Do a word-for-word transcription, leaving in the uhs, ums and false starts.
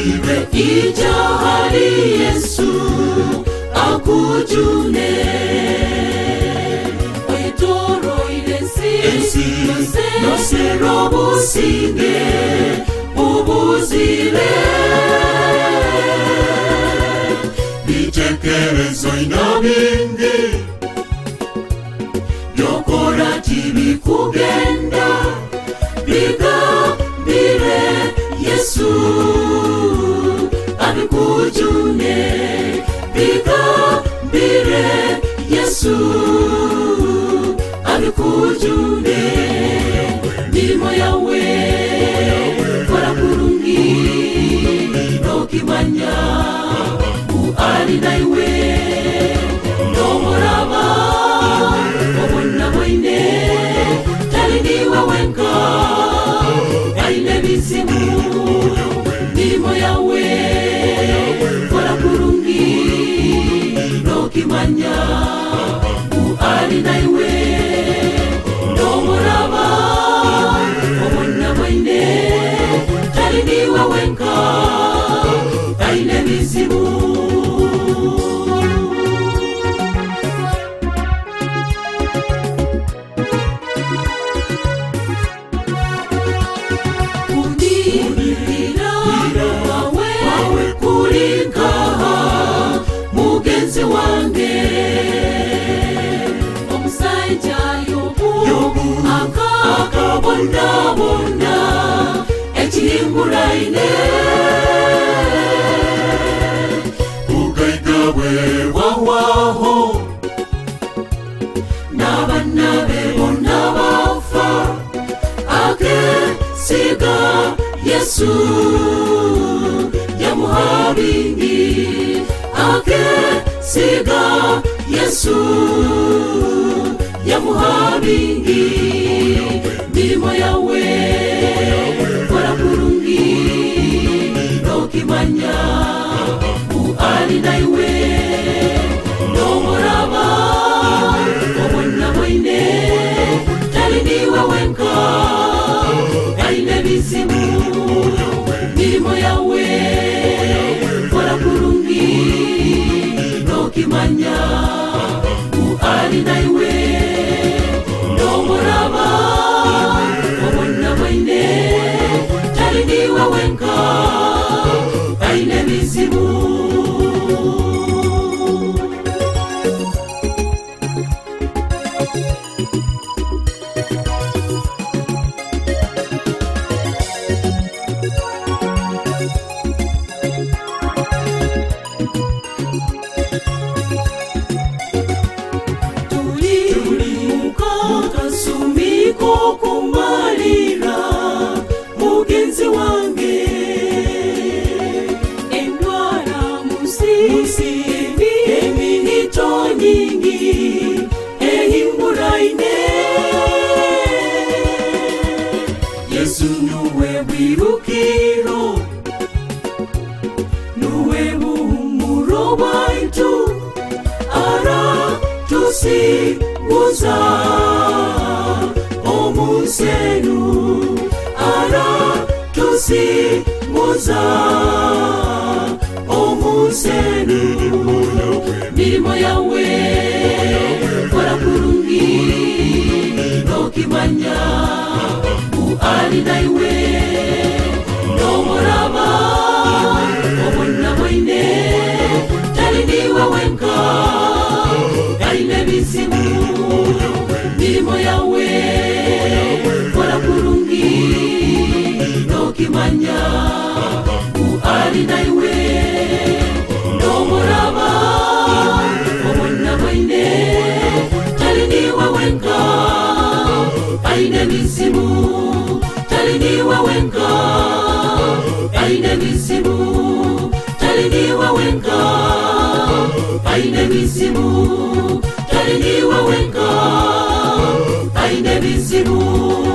bire ijahali Yesu akujune Oitoro ilesi no se robo singe ubuzile Bichekerezo inabingi Yokora tibi kugenda Biga bire Yesu abikujune Biga bire Yesu abikujune Mirimo yawe Kora kurungi Nokimanya Uali naiwe Nomoraba Obona boine Taliniwa wenka Aine bizimu Mirimo yawe Kora kurungi Nokimanya Uali naiwe Nomoraba Obona boine Taliniwa wenka Aine bizimu Mugenzi wange Omusaija yobu akabonda bonda Echihimburaine Ugaigawe wawaho Nabana bebonda bafa Ake siga Yesu Yamuhabingi Ake siga Yesu Yamuhabingi Mirimo yawe Kora kurungi Nokimanya Uali naiwe Nomoraba Obona boine Taliniwe wenka Aine bizimu Mirimo yawe Kora kurungi Nokimanya Uali naiwe Nomoraba Obona boine Taliniwe wenka Aine bizimu Kumalira mugenzi wange endwara musi eminito nyingi ehimburaine Yesu nuwe wirukiro nuwe buhumuro waitu ara tusi muza Omusenu ara tusi muza Omusenu Mirimo yawe Kora kurungi Nokimanya Uali naiwe Nomoraba Obona boine Taliniwe wenka Aine bizimu Mirimo yawe Kora kurungi Nokimanya Uali naiwe Nomoraba Obona boine Taliniwe wenka Aine bizimu Taliniwe wenka Aine bizimu Taliniwe wenka Aine bizimu Taliniwe wenka Aine bizimu